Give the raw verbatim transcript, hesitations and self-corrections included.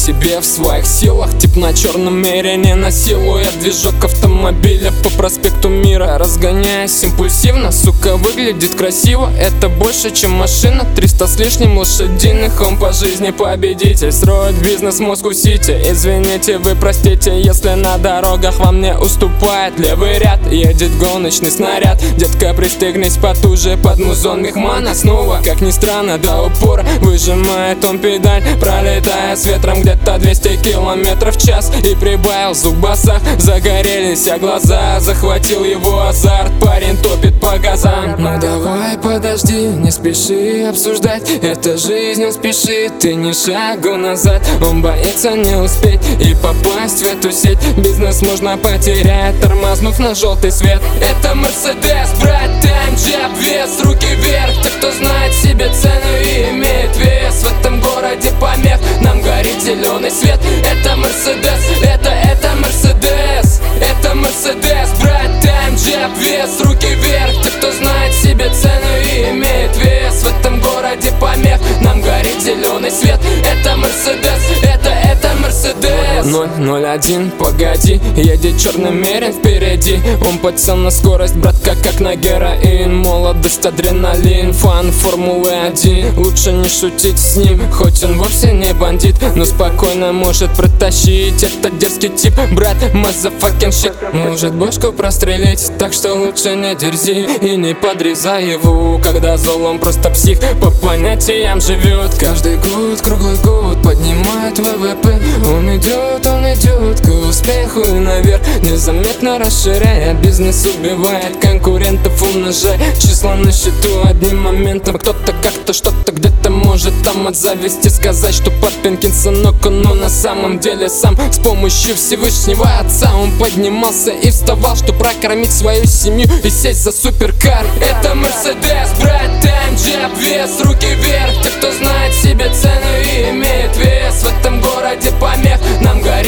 себе в своих силах. Тип на черном мерине насилует движок автомобиля по проспекту Мира, разгоняясь импульсивно. Сука, выглядит красиво, это больше, чем машина. Триста с лишним лошадиных, он по жизни победитель. Строит бизнес в Москву-Сити. Извините, вы простите, если на дорогах вам не уступает левый ряд. Едет гоночный снаряд. Детка, пристегнись потуже под музон Мехмана. Снова, как ни странно, до упора выжимает он педаль, пролетая с ветром где-то двести километров в час. И прибавил звук баса, загорелись а глаза. Захватил его азарт, парень топит по газам. Ну давай подожди, не спеши обсуждать, это жизнь, он спешит, ты ни шагу назад. Он боится не успеть и попасть в эту сеть. Бизнес можно потерять, тормознув на желтый свет. Это Мерседес, брать тайм, обвес, руки вверх. Те, кто знает себе цену и имеет вес. В этом городе помех, нам горит зеленый свет. Это Мерседес, это, это Мерседес. Это Мерседес, брать тайм, обвес, руки вверх. Те, кто знает себе цену и имеет вес. В этом городе помех, нам горит зеленый свет. Это Мерседес, это, это Мерседес. ноль ноль один, погоди, едет черный мерин впереди. Он подсел на скорость, братка, как на героин. Молодость, адреналин, фан Формулы один. Лучше не шутить с ним, хоть он вовсе не бандит, но спокойно может протащить этот дерзкий тип. Брат, motherfucking shit, может бошку прострелить, так что лучше не дерзи и не подрезай его. Когда зол, он просто псих, по понятиям живет. Каждый год, круглый год поднимает ВВП. Он идет, он идет к успеху и наверх, незаметно расширяя бизнес, убивает конкурентов, умножая числа на счету одним моментом. Кто-то как-то что-то где-то может там отзавести, сказать, что папенькин сынок, но на самом деле сам с помощью Всевышнего Отца он поднимался и вставал, чтобы прокормить свою семью и сесть за суперкар. Это Мерседес, брать тайм, обвес, руки вверх. Те, кто знает себе цену и имеет вес. В этом городе помех, нам горит